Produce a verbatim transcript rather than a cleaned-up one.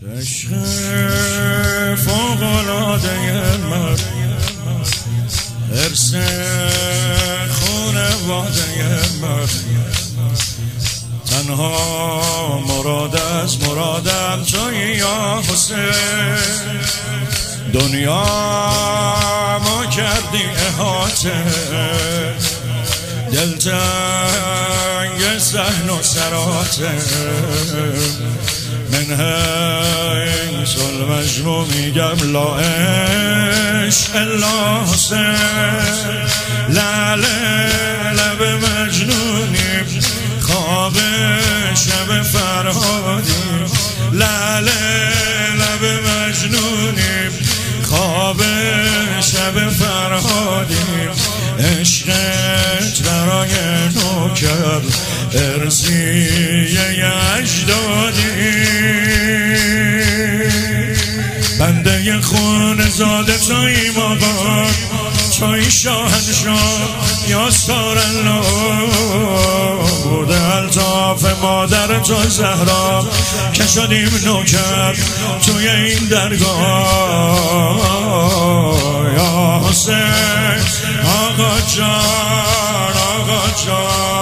عشق فوق‌العاده من ارث خانواده من تنها مراد از مرادم تویی یا حسین دنیا ما کردی احاطه دلتنگ صحن و سراته من حیث المجنون میگم لا عشق الا حسین لعله لب مجنونیم خواب شب فرهادیم لعله لب مجنونیم خواب شب فرهادیم عشقت برای نوکر ارثیه اجدادی بنده خون زاده توی مقام توی شاهنشاه یا سارالله بوده الطاف مادر تو زهرا که شدیم نوکر توی این درگاه یا حسین آقا جان آقا جان